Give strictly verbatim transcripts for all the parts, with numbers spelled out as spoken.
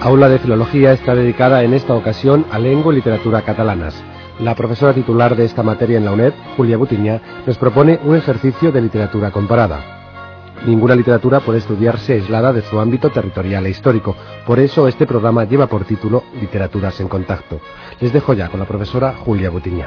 Aula de Filología está dedicada en esta ocasión a lengua y literatura catalanas. La profesora titular de esta materia en la UNED, Julia Butiña, nos propone un ejercicio de literatura comparada. Ninguna literatura puede estudiarse aislada de su ámbito territorial e histórico. Por eso este programa lleva por título Literaturas en Contacto. Les dejo ya con la profesora Julia Butiña.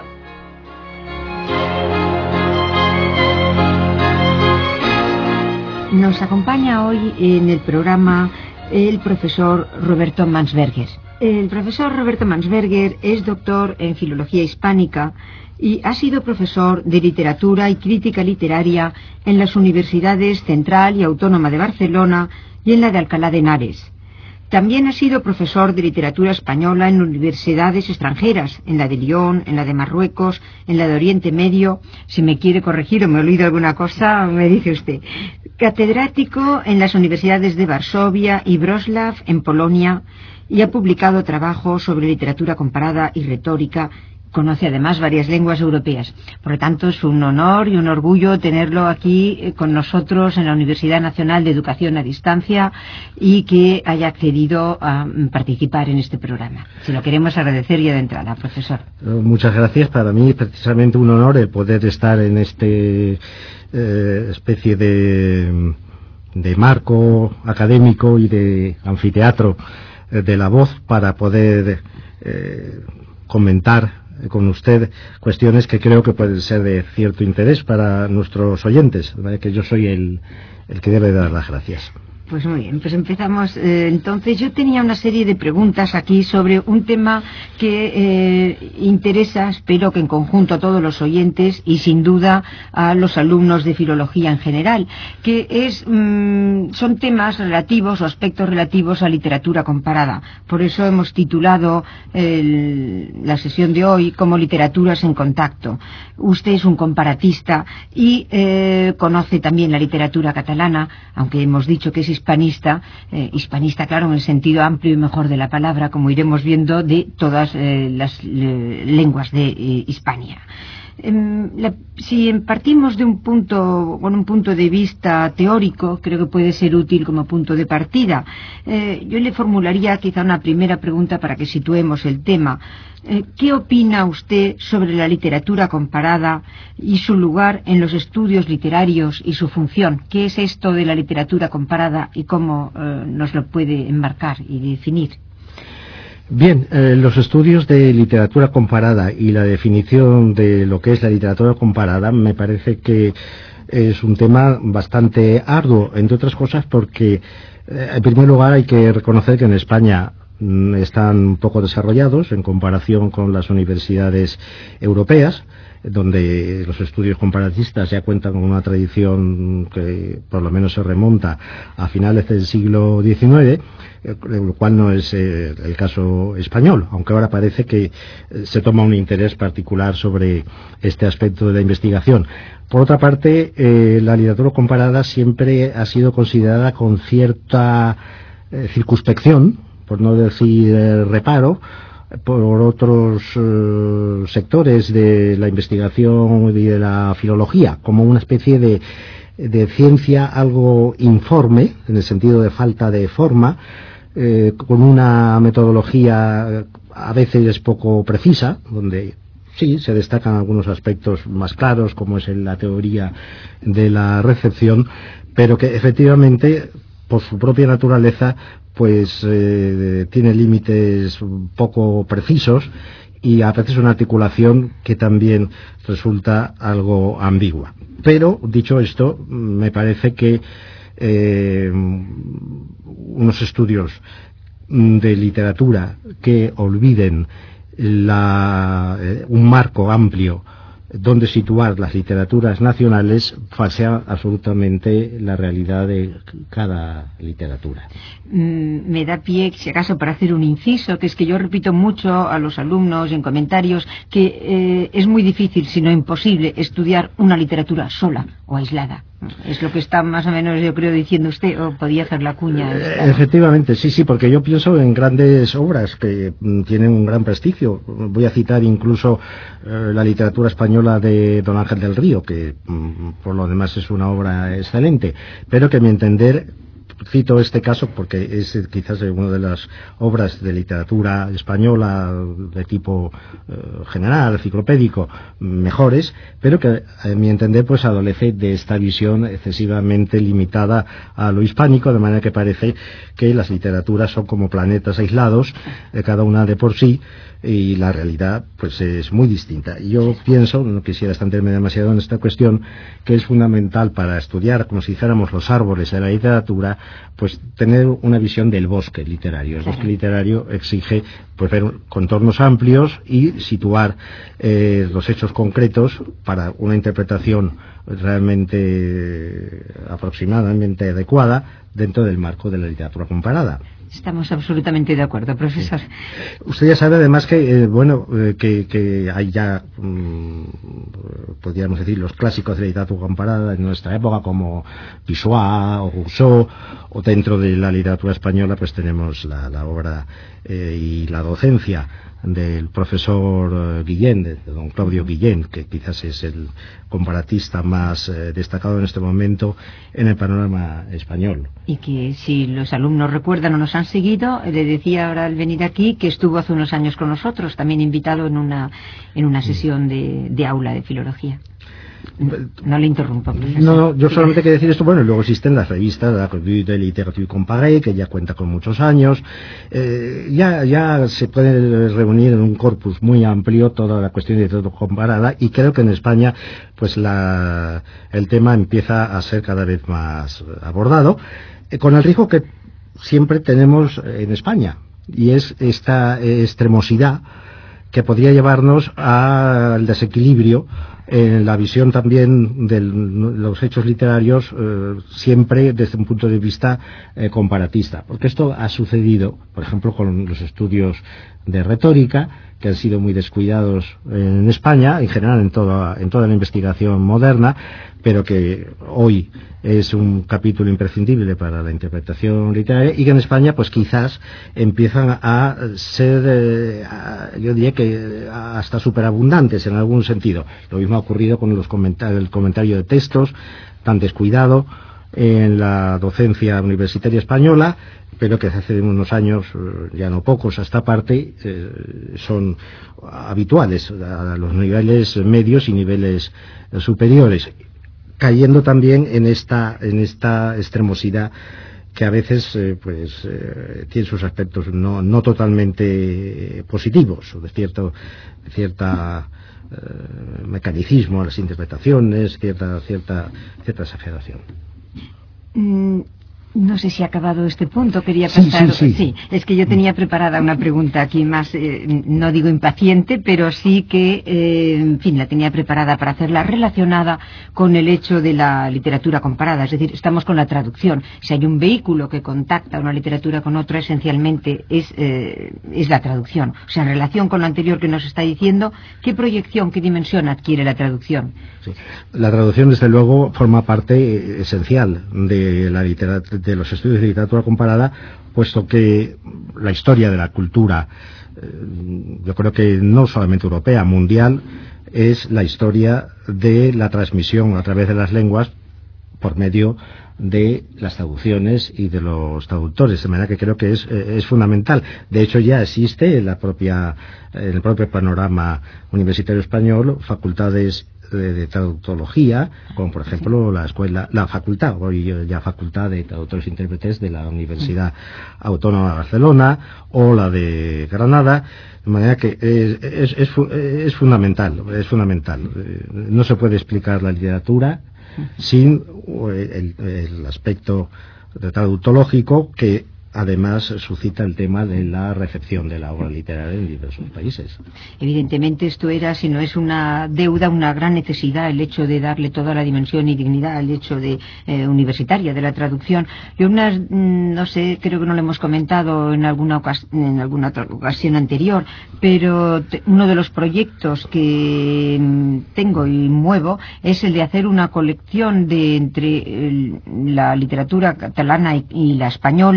Nos acompaña hoy en el programa el profesor Roberto Mansberger. El profesor Roberto Mansberger es doctor en Filología Hispánica y ha sido profesor de Literatura y Crítica Literaria en las Universidades Central y Autónoma de Barcelona y en la de Alcalá de Henares. También ha sido profesor de Literatura Española en universidades extranjeras, en la de Lyon, en la de Marruecos, en la de Oriente Medio. Si me quiere corregir o me olvido alguna cosa, me dice usted. Catedrático en las universidades de Varsovia y Wrocław, en Polonia, y ha publicado trabajos sobre literatura comparada y retórica. Conoce además varias lenguas europeas. Por lo tanto, es un honor y un orgullo tenerlo aquí con nosotros en la Universidad Nacional de Educación a Distancia y que haya accedido a participar en este programa. Se lo queremos agradecer ya de entrada, profesor. Muchas gracias. Para mí es precisamente un honor el poder estar en este eh, especie de, de marco académico y de anfiteatro eh, de la voz para poder eh, comentar con usted cuestiones que creo que pueden ser de cierto interés para nuestros oyentes, ¿vale? Que yo soy el, el que debe dar las gracias. Pues muy bien, pues empezamos. Eh, entonces, yo tenía una serie de preguntas aquí sobre un tema que eh, interesa, espero que en conjunto a todos los oyentes y sin duda a los alumnos de filología en general, que es mmm, son temas relativos o aspectos relativos a literatura comparada. Por eso hemos titulado el, la sesión de hoy como Literaturas en Contacto. Usted es un comparatista y eh, conoce también la literatura catalana, aunque hemos dicho que es hispanista, eh, hispanista claro en el sentido amplio y mejor de la palabra, como iremos viendo, de todas eh, las eh, lenguas de eh, Hispania. Eh, la, si partimos de un punto, con un punto de vista teórico, creo que puede ser útil como punto de partida. Eh, yo le formularía quizá una primera pregunta para que situemos el tema. Eh, ¿Qué opina usted sobre la literatura comparada y su lugar en los estudios literarios y su función? ¿Qué es esto de la literatura comparada y cómo eh, nos lo puede enmarcar y definir? Bien, eh, los estudios de literatura comparada y la definición de lo que es la literatura comparada me parece que es un tema bastante arduo, entre otras cosas porque, eh, en primer lugar, hay que reconocer que en España están poco desarrollados en comparación con las universidades europeas, donde los estudios comparatistas ya cuentan con una tradición que por lo menos se remonta a finales del siglo diecinueve, lo cual no es eh, el caso español, aunque ahora parece que se toma un interés particular sobre este aspecto de la investigación. Por otra parte, eh, la literatura comparada siempre ha sido considerada con cierta eh, circunspección, por no decir eh, reparo, por otros eh, sectores de la investigación y de la filología, como una especie de, de ciencia algo informe, en el sentido de falta de forma, eh, con una metodología a veces poco precisa, donde sí se destacan algunos aspectos más claros, como es en la teoría de la recepción, pero que efectivamente, por su propia naturaleza, pues eh, tiene límites poco precisos y a veces una articulación que también resulta algo ambigua. Pero, dicho esto, me parece que eh, unos estudios de literatura que olviden la, eh, un marco amplio donde situar las literaturas nacionales falsea absolutamente la realidad de cada literatura. Mm, me da pie, si acaso, para hacer un inciso, que es que yo repito mucho a los alumnos en comentarios que eh, es muy difícil, si no imposible, estudiar una literatura sola o aislada. Es lo que está más o menos, yo creo, diciendo usted, o podía hacer la cuña. Eh, efectivamente, sí, sí, porque yo pienso en grandes obras que mm, tienen un gran prestigio. Voy a citar incluso eh, la literatura española de Don Ángel del Río, que mm, por lo demás es una obra excelente, pero que a mi entender cito este caso porque es quizás una de las obras de literatura española de tipo eh, general, enciclopédico, mejores, pero que a mi entender pues adolece de esta visión excesivamente limitada a lo hispánico, de manera que parece que las literaturas son como planetas aislados, eh, cada una de por sí, y la realidad pues es muy distinta. Yo pienso, no quisiera extenderme demasiado en esta cuestión, que es fundamental para estudiar, como si dijéramos, los árboles de la literatura, pues tener una visión del bosque literario. El bosque literario exige pues ver contornos amplios y situar eh, los hechos concretos para una interpretación realmente aproximadamente adecuada dentro del marco de la literatura comparada. Estamos absolutamente de acuerdo, profesor. Sí. Usted ya sabe además que, eh, bueno, eh, que, que hay ya, mmm, podríamos decir, los clásicos de la literatura comparada en nuestra época, como Pissoa o Rousseau, o dentro de la literatura española pues tenemos la, la obra eh, y la docencia del profesor Guillén, de don Claudio Guillén, que quizás es el comparatista más eh, destacado en este momento en el panorama español. Y que si los alumnos recuerdan o nos han seguido, le decía ahora al venir aquí que estuvo hace unos años con nosotros, también invitado en una, en una sesión de, de aula de filología. No le interrumpo, profesor. No, no, yo solamente quiero decir esto. Bueno, luego existen las revistas la Revue de Literature Comparée, que ya cuenta con muchos años. Eh, ya, ya se puede reunir en un corpus muy amplio toda la cuestión de literatura comparada, y creo que en España pues la, el tema empieza a ser cada vez más abordado, eh, con el riesgo que siempre tenemos en España, y es esta extremosidad que podría llevarnos al desequilibrio en la visión también de los hechos literarios, eh, siempre desde un punto de vista eh, comparatista, porque esto ha sucedido, por ejemplo, con los estudios de retórica, que han sido muy descuidados en España, en general en toda, en toda la investigación moderna, pero que hoy es un capítulo imprescindible para la interpretación literaria, y que en España pues quizás empiezan a ser, eh, a, yo diría que hasta superabundantes en algún sentido. Lo mismo ha ocurrido con los comentarios, el comentario de textos, tan descuidado en la docencia universitaria española, pero que hace unos años, ya no pocos, a esta parte, eh, son habituales a los niveles medios y niveles superiores, cayendo también en esta en esta extremosidad que a veces eh, pues eh, tiene sus aspectos no no totalmente positivos, o de cierto de cierta eh, mecanicismo a las interpretaciones, cierta cierta cierta exageración. Mm. No sé si ha acabado este punto, quería pasar... Sí, sí, sí. sí, es que yo tenía preparada una pregunta aquí más, eh, no digo impaciente, pero sí que, eh, en fin, la tenía preparada para hacerla relacionada con el hecho de la literatura comparada. Es decir, estamos con la traducción. Si hay un vehículo que contacta una literatura con otra, esencialmente es, eh, es la traducción. O sea, en relación con lo anterior que nos está diciendo, ¿qué proyección, qué dimensión adquiere la traducción? Sí. La traducción, desde luego, forma parte esencial de la literatura, de los estudios de literatura comparada, puesto que la historia de la cultura, eh, yo creo que no solamente europea, mundial, es la historia de la transmisión a través de las lenguas por medio de las traducciones y de los traductores, de manera que creo que es, eh, es fundamental. De hecho, ya existe en la propia, en el propio panorama universitario español facultades De, de traductología, como por ejemplo la escuela, la facultad, hoy ya facultad de traductores e intérpretes de la Universidad Autónoma de Barcelona o la de Granada, de manera que es, es, es, es fundamental, es fundamental. No se puede explicar la literatura sin el, el aspecto traductológico, que además suscita el tema de la recepción de la obra literaria en diversos países. Evidentemente esto era, si no es una deuda, una gran necesidad, el hecho de darle toda la dimensión y dignidad al hecho de eh, universitaria de la traducción. Yo unas, no sé, creo que no lo hemos comentado en alguna ocasión, en alguna otra ocasión anterior, pero te, uno de los proyectos que tengo y muevo es el de hacer una colección de entre el, la literatura catalana y, y la española,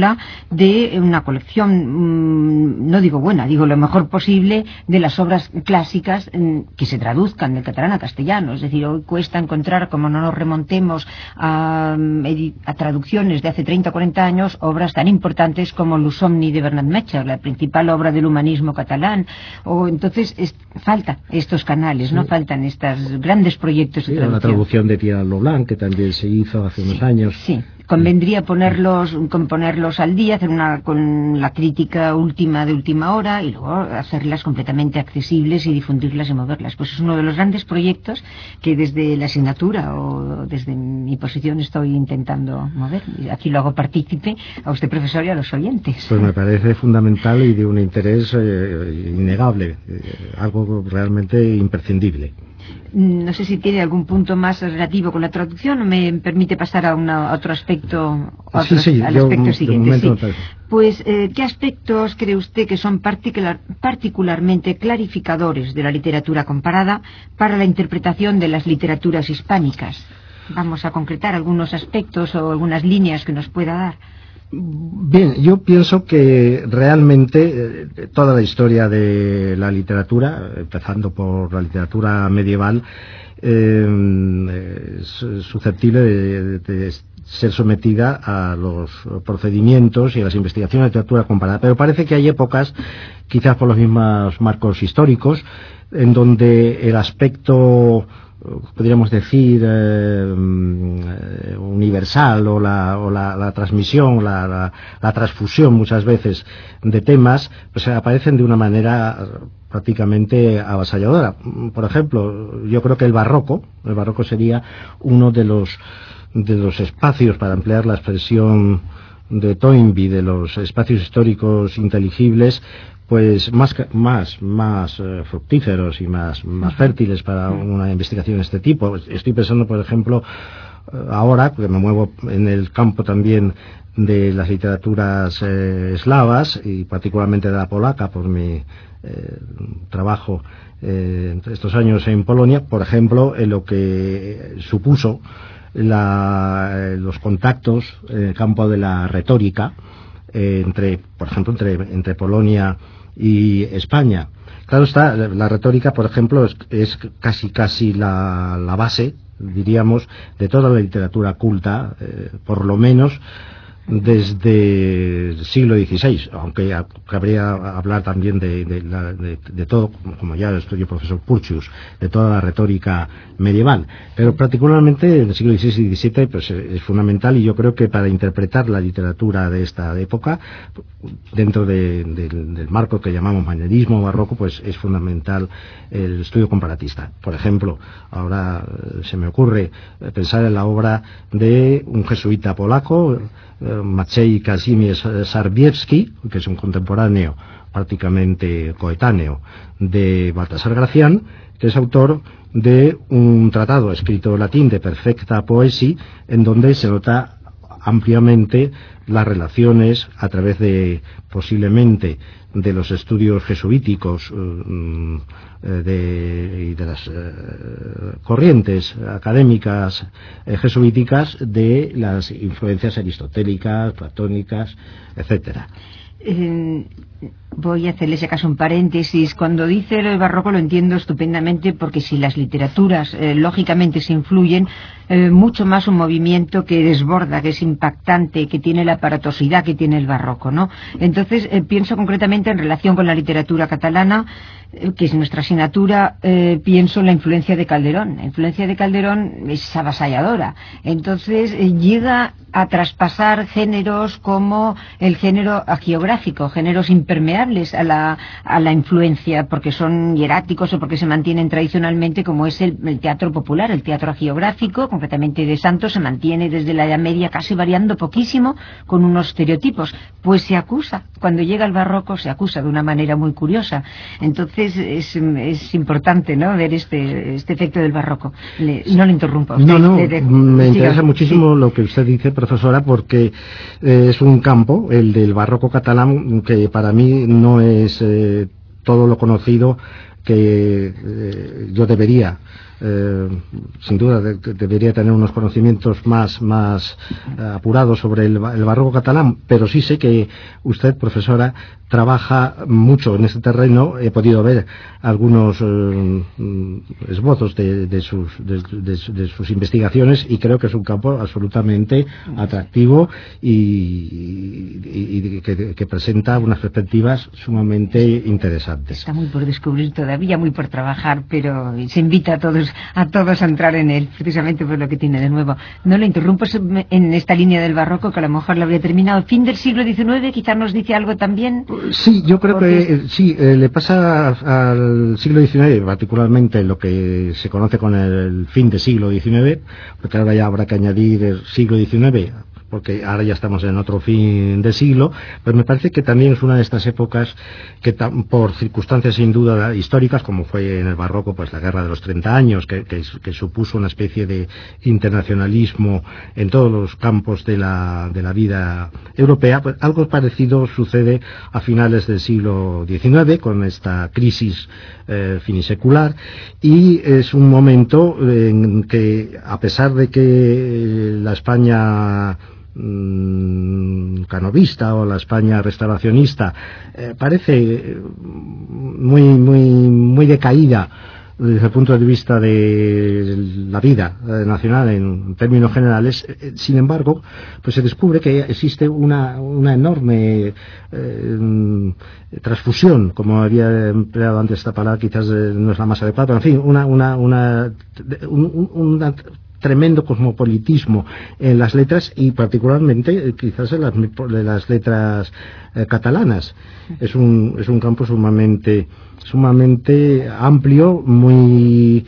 de una colección, mmm, no digo buena, digo lo mejor posible, de las obras clásicas mmm, que se traduzcan del catalán a castellano. Es decir, hoy cuesta encontrar, como no nos remontemos a, a traducciones de hace treinta o cuarenta años, obras tan importantes como L'Usomni de Bernat Metger, la principal obra del humanismo catalán. O entonces es, falta estos canales, sí. no faltan estos grandes proyectos de sí, traducción. La traducción de Thierry Leblanc, que también se hizo hace sí, unos años. Sí. Convendría ponerlos, ponerlos al día, hacer una con la crítica última de última hora y luego hacerlas completamente accesibles y difundirlas y moverlas. Pues es uno de los grandes proyectos que desde la asignatura o desde mi posición estoy intentando mover. Y aquí lo hago partícipe a usted, profesor, y a los oyentes. Pues me parece fundamental y de un interés eh, innegable, eh, algo realmente imprescindible. No sé si tiene algún punto más relativo con la traducción o me permite pasar a, una, a otro aspecto, a otro, sí, sí, al yo, aspecto siguiente. Sí. Pues, eh, ¿qué aspectos cree usted que son particular, particularmente clarificadores de la literatura comparada para la interpretación de las literaturas hispánicas? Vamos a concretar algunos aspectos o algunas líneas que nos pueda dar. Bien, yo pienso que realmente eh, toda la historia de la literatura, empezando por la literatura medieval, eh, es susceptible de, de ser sometida a los procedimientos y a las investigaciones de literatura comparada. Pero parece que hay épocas, quizás por los mismos marcos históricos, en donde el aspecto, podríamos decir, eh, universal o la, o la, la transmisión, la, la, la transfusión muchas veces de temas, pues aparecen de una manera prácticamente avasalladora. Por ejemplo, yo creo que el barroco, el barroco sería uno de los, de los espacios, para emplear la expresión de Toynbee, de los espacios históricos inteligibles, pues más más más eh, fructíferos y más más fértiles para una investigación de este tipo. Estoy pensando, por ejemplo, ahora que me muevo en el campo también de las literaturas eh, eslavas y particularmente de la polaca por mi eh, trabajo eh, estos años en Polonia, por ejemplo, en lo que supuso la, los contactos en el campo de la retórica eh, entre, por ejemplo, entre entre Polonia y España. Claro está, la retórica, por ejemplo, es, es casi casi la, la base, diríamos, de toda la literatura culta, eh, por lo menos desde el siglo dieciséis, aunque cabría hablar también de, de, la, de, de todo, como ya estudió el profesor Purchus, de toda la retórica medieval, pero particularmente en el siglo dieciséis y diecisiete pues, es fundamental, y yo creo que para interpretar la literatura de esta época, dentro de, de, del marco que llamamos manierismo barroco, pues es fundamental el estudio comparatista. Por ejemplo, ahora se me ocurre pensar en la obra de un jesuita polaco, Maciej Kazimierz Sarbiewski, que es un contemporáneo, prácticamente coetáneo, de Baltasar Gracián, que es autor de un tratado escrito en latín de perfecta poesía, en donde se nota ampliamente las relaciones a través de, posiblemente, de los estudios jesuíticos eh, de, y de las eh, corrientes académicas eh, jesuíticas, de las influencias aristotélicas, platónicas, etcétera. Eh, voy a hacerle si acaso un paréntesis. Cuando dice el barroco lo entiendo estupendamente, porque si las literaturas eh, lógicamente se influyen, eh, mucho más un movimiento que desborda, que es impactante, que tiene la aparatosidad que tiene el barroco, ¿no? Entonces eh, pienso concretamente en relación con la literatura catalana, eh, que es nuestra asignatura, eh, pienso en la influencia de Calderón. La influencia de Calderón es avasalladora. Entonces eh, llega a traspasar géneros como el género hagiográfico, géneros impermeables a la, a la influencia, porque son hieráticos o porque se mantienen tradicionalmente, como es el, el teatro popular. El teatro hagiográfico, concretamente de Santos, se mantiene desde la Edad Media casi variando poquísimo con unos estereotipos. Pues se acusa, cuando llega el barroco se acusa de una manera muy curiosa. Entonces es, es importante, ¿no?, ver este, este efecto del barroco. Le, no le interrumpo. Usted, no, no, de, de, me siga, interesa muchísimo sí. Lo que usted dice, profesora, porque eh, es un campo, el del barroco catalán, que para mí no es eh, todo lo conocido que eh, yo debería eh, sin duda de, de, debería tener unos conocimientos más, más eh, apurados sobre el, el barroco catalán, pero sí sé que usted, profesora, trabaja mucho en este terreno. He podido ver algunos eh, esbozos de, de, sus, de, de, de sus investigaciones y creo que es un campo absolutamente atractivo y, y, y que, que presenta unas perspectivas sumamente interesantes. Está muy por descubrir todavía, muy por trabajar, pero se invita a todos a todos a entrar en él, precisamente por lo que tiene de nuevo. No lo interrumpo en esta línea del barroco, que a lo mejor lo habría terminado. Fin del siglo diecinueve, quizás nos dice algo también. Sí, yo creo porque... que eh, sí, eh, le pasa al siglo diecinueve, particularmente lo que se conoce con el fin del siglo diecinueve, porque ahora ya habrá que añadir el siglo diecinueve, porque ahora ya estamos en otro fin de siglo, pero me parece que también es una de estas épocas que por circunstancias sin duda históricas, como fue en el barroco pues la guerra de los treinta años, que, que, que supuso una especie de internacionalismo en todos los campos de la, de la vida europea, pues algo parecido sucede a finales del siglo diecinueve con esta crisis eh, finisecular, y es un momento en que, a pesar de que la España canovista o la España restauracionista eh, parece muy muy muy decaída desde el punto de vista de la vida eh, nacional en términos generales, eh, sin embargo, pues se descubre que existe una, una enorme eh, transfusión, como había empleado antes esta palabra, quizás eh, no es la más adecuada, pero en fin, una, una, una, un, una tremendo cosmopolitismo en las letras y particularmente quizás en las, en las letras eh, catalanas. Es un, es un campo sumamente sumamente amplio, muy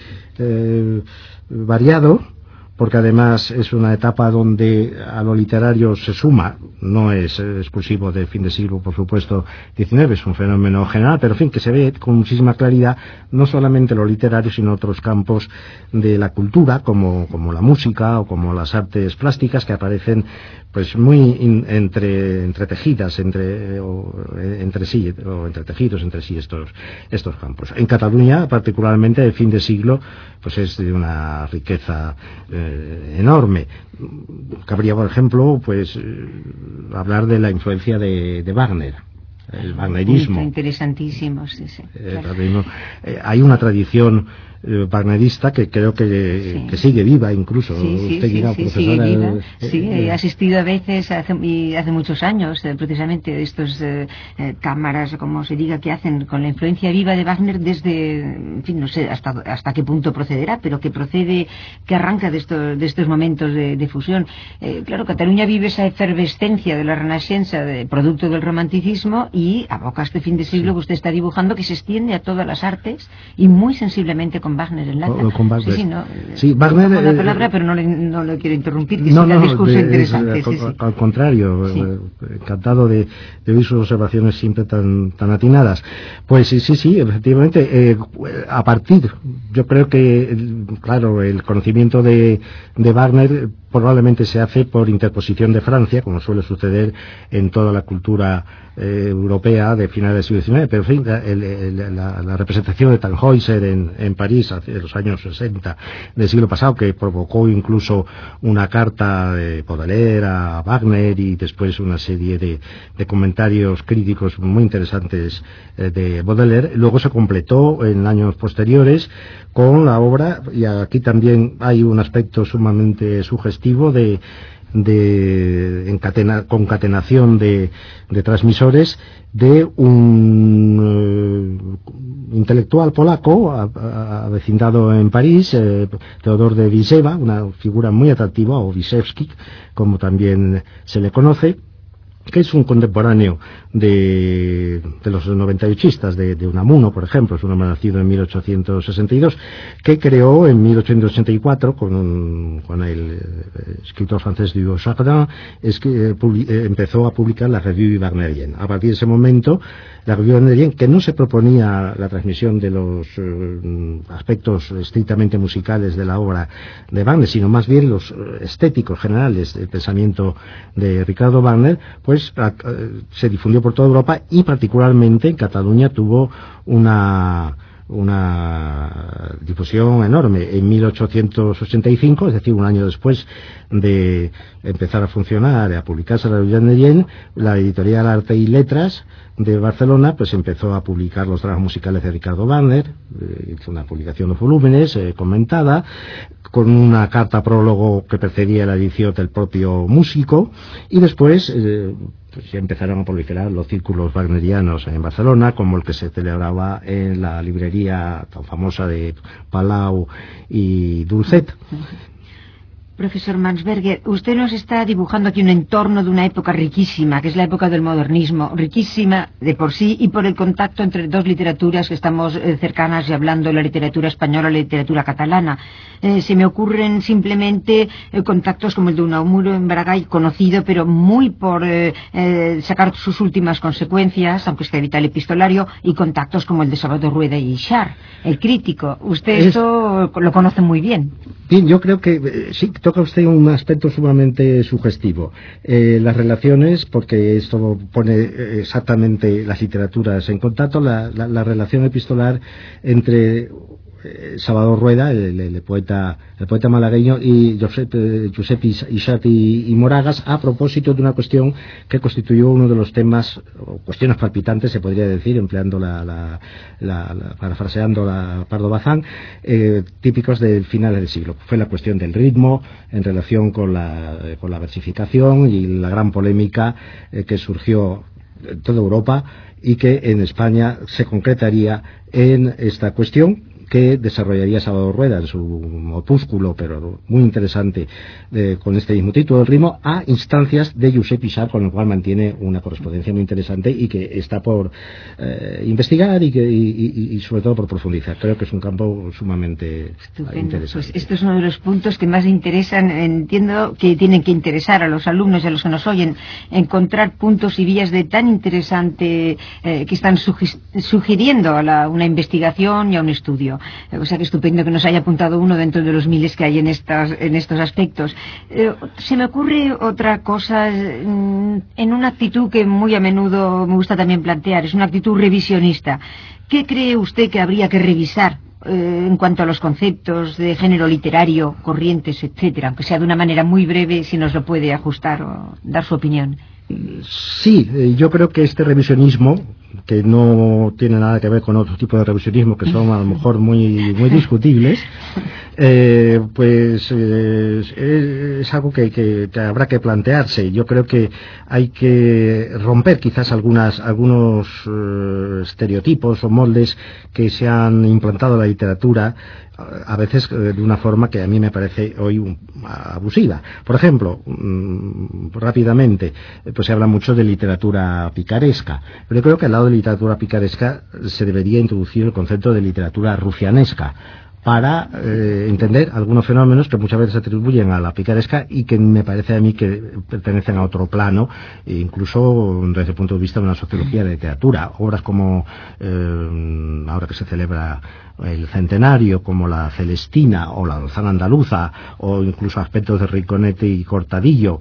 eh, variado, porque además es una etapa donde a lo literario se suma, no es exclusivo del fin de siglo, por supuesto, diecinueve, es un fenómeno general, pero en fin, que se ve con muchísima claridad no solamente lo literario, sino otros campos de la cultura, como, como la música o como las artes plásticas, que aparecen pues muy in, entre entretejidas entre o, entre sí o entretejidos entre sí estos estos campos. En Cataluña, particularmente, el fin de siglo pues es de una riqueza eh, enorme. Cabría, por ejemplo, pues eh, hablar de la influencia de, de Wagner, el wagnerismo. Interesantísimo, sí, sí. Eh, claro. eh, hay una tradición eh, wagnerista que creo que, sí. que sigue viva incluso. Sí, sí, Usted sí, dirá, sí, profesora, sigue viva. Eh, sí, eh, he asistido a veces hace, y hace muchos años, eh, precisamente, de estos eh, eh, cámaras, como se diga, que hacen con la influencia viva de Wagner desde, en fin, no sé hasta hasta qué punto procederá, pero que procede, que arranca de estos, de estos momentos de, de fusión. Eh, claro, Cataluña vive esa efervescencia de la Renascença, de, producto del romanticismo, y aboca este fin de siglo sí. que usted está dibujando, que se extiende a todas las artes y muy sensiblemente con Wagner enlaza. O, con Wagner. Sí, sí, no, sí, Wagner, no la palabra, pero no le, no le quiero interrumpir, que no, siga no, el discurso de, interesante. Es, sí, al, sí. al contrario, sí. eh, encantado de, de oír sus observaciones siempre tan, tan atinadas. Pues sí, sí, sí, efectivamente, eh, a partir, yo creo que, claro, el conocimiento de, de Wagner probablemente se hace por interposición de Francia, como suele suceder en toda la cultura eh, europea de finales del siglo diecinueve, pero en fin, el, el, la, la representación de Tannhäuser en, en París hace los años sesenta del siglo pasado, que provocó incluso una carta de Baudelaire a Wagner y después una serie de, de comentarios críticos muy interesantes eh, de Baudelaire, luego se completó en años posteriores con la obra, y aquí también hay un aspecto sumamente sugestivo de de encatena, concatenación de, de transmisores de un eh, intelectual polaco avecindado en París, eh, Teodor de Wiszewa, una figura muy atractiva, o Wisewski, como también se le conoce, que es un contemporáneo de, de los noventa y ochistas, de, de Unamuno, por ejemplo, es un hombre nacido en mil ochocientos sesenta y dos, que creó en mil ochocientos ochenta y cuatro, con, un, con el escritor francés Hugo Chardin, es que eh, publi, eh, empezó a publicar la Revue Wagnerienne. A partir de ese momento, la Revue Wagnerienne, que no se proponía la transmisión de los eh, aspectos estrictamente musicales de la obra de Wagner, sino más bien los estéticos generales del pensamiento de Ricardo Wagner, pues a, se difundió por toda Europa y particularmente en Cataluña tuvo una una difusión enorme. En mil ochocientos ochenta y cinco, es decir, un año después de empezar a funcionar y a publicarse la Eugène Dejean, la editorial Arte y Letras de Barcelona pues empezó a publicar los dramas musicales de Ricardo Wagner, eh, hizo una publicación de volúmenes eh, comentada, con una carta prólogo que precedía la edición del propio músico, y después eh, pues ya empezaron a proliferar los círculos wagnerianos en Barcelona, como el que se celebraba en la librería tan famosa de Palau y Dulcet. Profesor Mansberger, usted nos está dibujando aquí un entorno de una época riquísima, que es la época del modernismo, riquísima de por sí y por el contacto entre dos literaturas que estamos eh, cercanas y hablando, la literatura española y la literatura catalana. Eh, se me ocurren simplemente eh, contactos como el de Unamuno en Maragall, conocido, pero muy por eh, eh, sacar sus últimas consecuencias, aunque esté vital epistolario, y contactos como el de Salvador Rueda y Ishar, el crítico. Usted es... esto lo conoce muy bien. Bien, yo creo que eh, sí, toca usted un aspecto sumamente sugestivo. Eh, las relaciones, porque esto pone eh, exactamente las literaturas en contacto, la, la, la relación epistolar entre eh, Salvador Rueda, el, el, el poeta el poeta malagueño, y Josep, eh, Josep Ixart y, y Moragas, a propósito de una cuestión que constituyó uno de los temas, o cuestiones palpitantes, se podría decir, empleando la, la, la, la parafraseando la Pardo Bazán, eh, típicos del final del siglo. Fue la cuestión del ritmo en relación con la, con la versificación y la gran polémica eh, que surgió en toda Europa y que en España se concretaría en esta cuestión que desarrollaría Salvador Rueda en su opúsculo, pero muy interesante, eh, con este mismo título, El ritmo, a instancias de Josep Ixart, con el cual mantiene una correspondencia muy interesante y que está por eh, investigar y, que, y, y, y sobre todo por profundizar. Creo que es un campo sumamente Estupendo. interesante. Pues esto es uno de los puntos que más interesan, entiendo que tienen que interesar a los alumnos y a los que nos oyen, encontrar puntos y vías de tan interesante eh, que están sugiriendo a la, una investigación y a un estudio. O sea que estupendo que nos haya apuntado uno dentro de los miles que hay en estas, en estos aspectos. Eh, se me ocurre otra cosa mm, en una actitud que muy a menudo me gusta también plantear, es una actitud revisionista. ¿Qué cree usted que habría que revisar eh, en cuanto a los conceptos de género literario, corrientes, etcétera? Aunque sea de una manera muy breve, si nos lo puede ajustar o dar su opinión. Sí, yo creo que este revisionismo, que no tiene nada que ver con otro tipo de revisionismo que son a lo mejor muy muy discutibles, eh, pues eh, es, es algo que, que, que habrá que plantearse. Yo creo que hay que romper quizás algunas algunos eh, estereotipos o moldes que se han implantado en la literatura, a veces de una forma que a mí me parece hoy un, abusiva. Por ejemplo, mmm, rápidamente, pues se habla mucho de literatura picaresca, pero yo creo que al lado de literatura picaresca se debería introducir el concepto de literatura rufianesca, para eh, entender algunos fenómenos que muchas veces se atribuyen a la picaresca y que me parece a mí que pertenecen a otro plano, e incluso desde el punto de vista de una sociología de literatura. Obras como, eh, ahora que se celebra el centenario, como la Celestina o la Alzana Andaluza, o incluso aspectos de Rinconete y Cortadillo,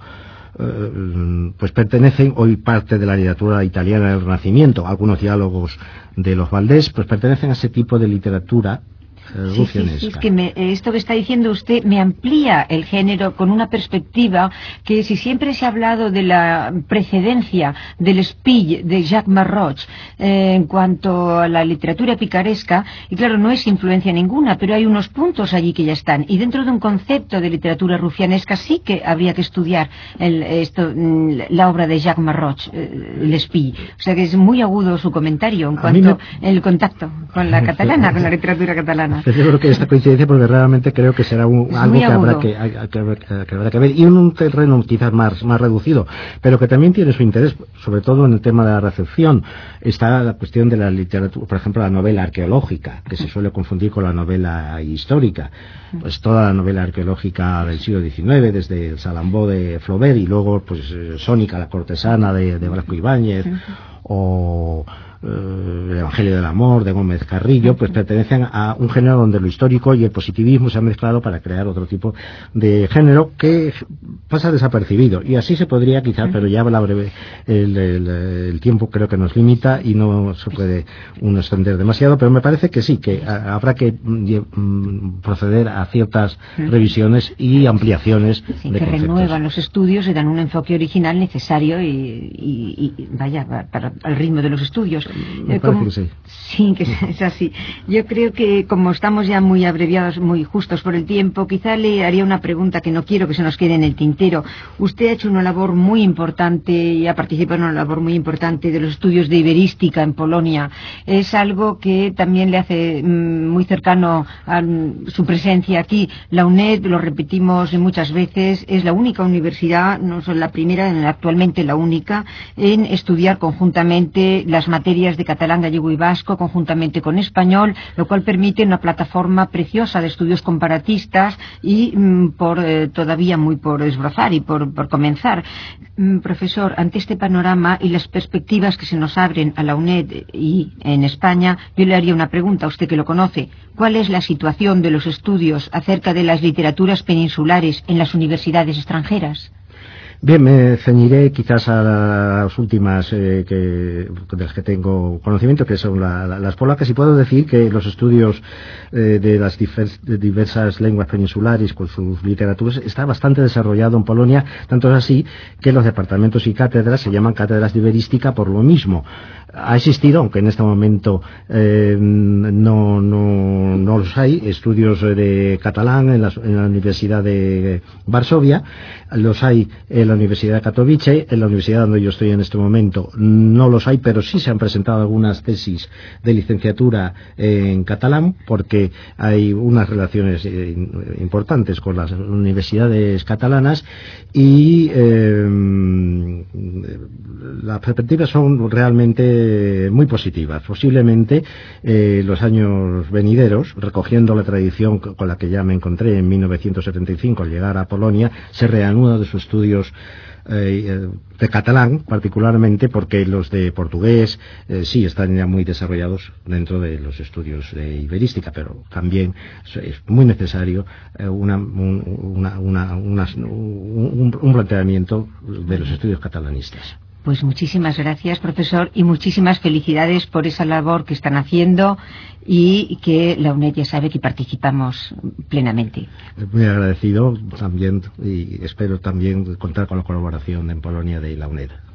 eh, pues pertenecen hoy parte de la literatura italiana del Renacimiento. Algunos diálogos de los Valdés pues pertenecen a ese tipo de literatura. Sí, sí, sí, es que me, esto que está diciendo usted me amplía el género con una perspectiva que, si siempre se ha hablado de la precedencia del Espill de Jacques Marroch eh, en cuanto a la literatura picaresca, y claro, no es influencia ninguna, pero hay unos puntos allí que ya están, y dentro de un concepto de literatura rufianesca sí que habría que estudiar el, esto, la obra de Jacques Marroch, eh, el Espill. O sea que es muy agudo su comentario en cuanto me... el contacto con la catalana, con la literatura catalana. Celebro que esta coincidencia, porque realmente creo que será un, algo que habrá que, que, que, que habrá que ver, y en un terreno quizás más, más reducido, pero que también tiene su interés, sobre todo en el tema de la recepción. Está la cuestión de la literatura, por ejemplo, la novela arqueológica, que se suele confundir con la novela histórica. Pues toda la novela arqueológica del siglo diecinueve, desde el Salambó de Flaubert, y luego pues Sónica, la cortesana de, de Blasco Ibáñez, o el Evangelio del Amor, de Gómez Carrillo, pues pertenecen a un género donde lo histórico y el positivismo se han mezclado para crear otro tipo de género que pasa desapercibido. Y así se podría quizás, pero ya la breve, el, el, el tiempo creo que nos limita y no se puede uno extender demasiado, pero me parece que sí, que a, habrá que mm, proceder a ciertas revisiones y ampliaciones sí, de que conceptos. Renuevan los estudios y dan un enfoque original necesario y, y, y vaya, para el ritmo de los estudios. Me eh, parece como, que sí. Sí, que es así. Yo creo que como estamos ya muy abreviados, muy justos por el tiempo, quizá le haría una pregunta que no quiero que se nos quede en el tintero. Usted ha hecho una labor muy importante y ha participado en una labor muy importante de los estudios de iberística en Polonia. Es algo que también le hace mmm, muy cercano a su presencia aquí. La UNED, lo repetimos muchas veces, es la única universidad, no solo la primera, actualmente la única, en estudiar conjuntamente las materias de catalán, gallego y vasco, conjuntamente con español, lo cual permite una plataforma preciosa de estudios comparatistas y mmm, por eh, todavía muy por esbozar y por, por comenzar. Mm, profesor, ante este panorama y las perspectivas que se nos abren a la UNED y en España, yo le haría una pregunta a usted que lo conoce. ¿Cuál es la situación de los estudios acerca de las literaturas peninsulares en las universidades extranjeras? Bien, me ceñiré quizás a las últimas eh, que, de las que tengo conocimiento, que son la, la, las polacas, y puedo decir que los estudios eh, de las divers, de diversas lenguas peninsulares con sus literaturas está bastante desarrollado en Polonia, tanto es así que los departamentos y cátedras se llaman cátedras de iberística por lo mismo. Ha existido, aunque en este momento eh, no, no, no los hay, estudios de catalán en la, en la Universidad de Varsovia, los hay en la Universidad de Katowice, en la universidad donde yo estoy en este momento no los hay, pero sí se han presentado algunas tesis de licenciatura en catalán, porque hay unas relaciones eh, importantes con las universidades catalanas y eh, las perspectivas son realmente muy positivas. Posiblemente eh, los años venideros, recogiendo la tradición con la que ya me encontré en mil novecientos setenta y cinco al llegar a Polonia, se reanuda de sus estudios eh, de catalán, particularmente porque los de portugués eh, sí están ya muy desarrollados dentro de los estudios de iberística, pero también es muy necesario eh, una, un, una, una, una, un, un planteamiento de los estudios catalanistas. Pues muchísimas gracias, profesor, y muchísimas felicidades por esa labor que están haciendo y que la UNED ya sabe que participamos plenamente. Muy agradecido también y espero también contar con la colaboración en Polonia de la UNED.